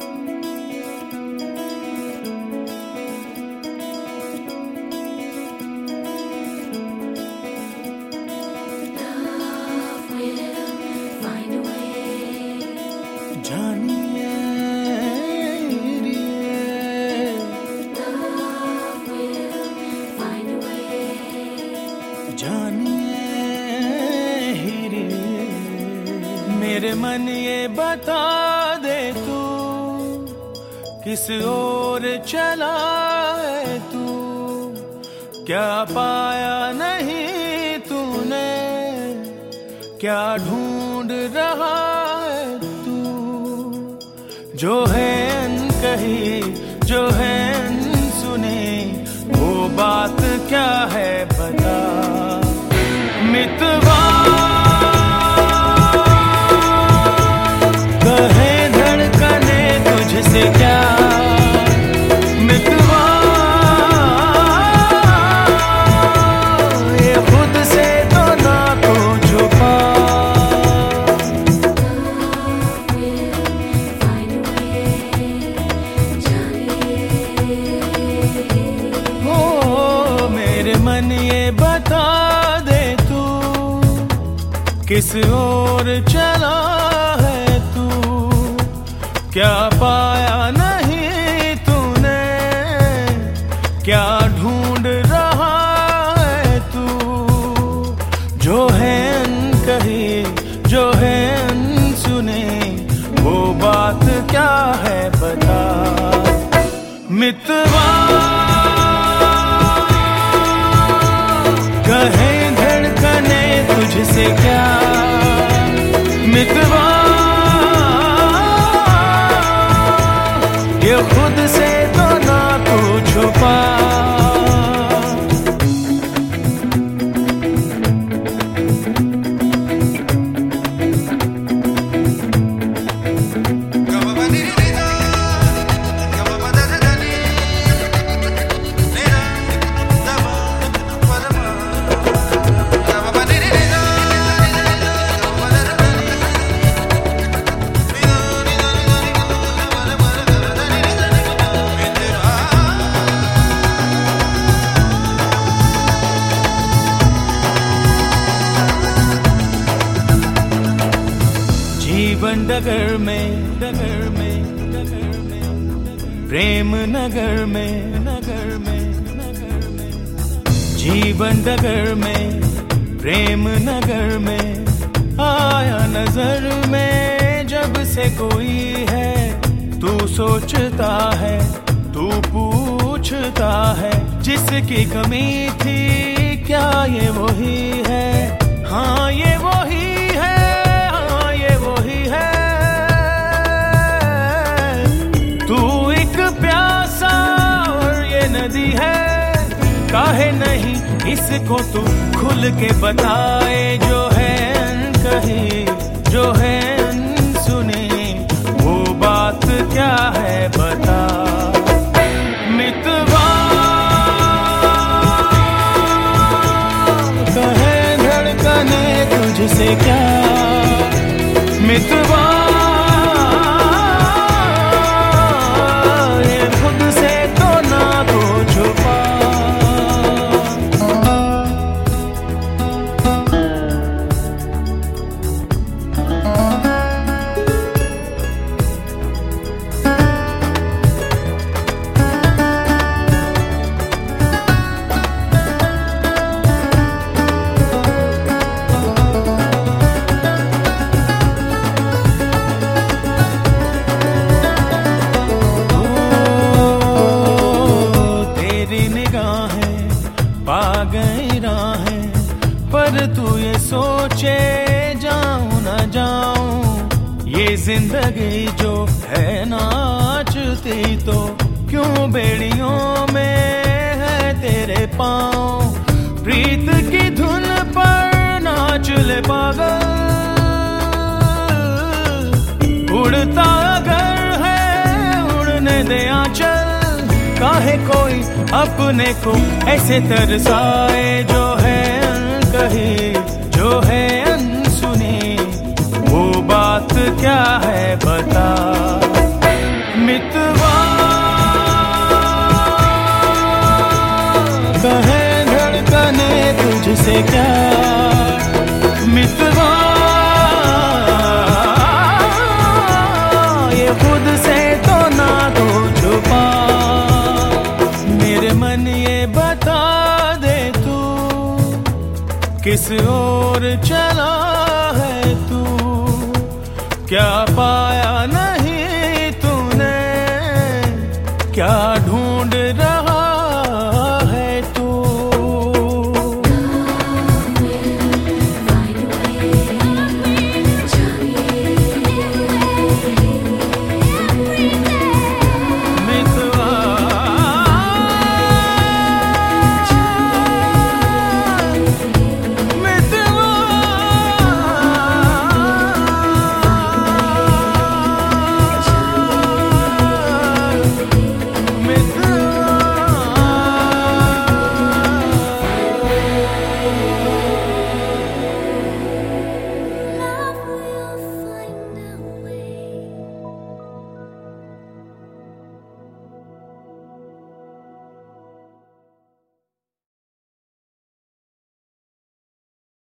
मेरे मन ये बता दे तू किस ओर चला है तू, क्या पाया नहीं तूने, क्या ढूंढ रहा है तू। जो है अनकही, जो है अनसुनी, वो बात क्या है बता। मितवा कहे धड़कने तुझसे क्या, मितवा ये खुद से तो ना को छुपा। ओ मेरे मन ये बता दे तू किस ओर चला है तू, क्या पाया नहीं तूने, क्या ढूंढ रहा है तू। जो है अनकही, जो है अनसुनी, वो बात क्या है बता। मितवा कहे धड़कने तुझसे क्या, मितवा ये खुद से तो ना तू छुपा। जीवन डगर में, डगर में, डगर में, प्रेम नगर में, नगर में, नगर में। जीवन डगर में, प्रेम नगर में, आया नजर में जब से कोई है। तू सोचता है, तू पूछता है, जिसकी कमी थी क्या ये वही है। हाँ ये वही है, हाँ ये वही है। तू एक प्यासा और ये नदी है, काहे नहीं इसको तू खुल के बताए। जो है अनकही, जो है अनसुनी, वो बात क्या है बता। मितवा कहे धड़कने तुझसे क्या, मितवा ये खुद से तो ना को छुपा। पा गई राहें, पर तू ये सोचे जाऊं ना जाऊं। ये जिंदगी जो है नाचती तो क्यों बेड़ियों में है तेरे पाँव। प्रीत की धुन पर नाच ले पागल, उड़ता अगर है उड़ने दे आंचल। काहे कोई अपने को ऐसे तरसाए। जो है अनकही, जो है अनसुनी, वो बात क्या है बता। किस ओर चला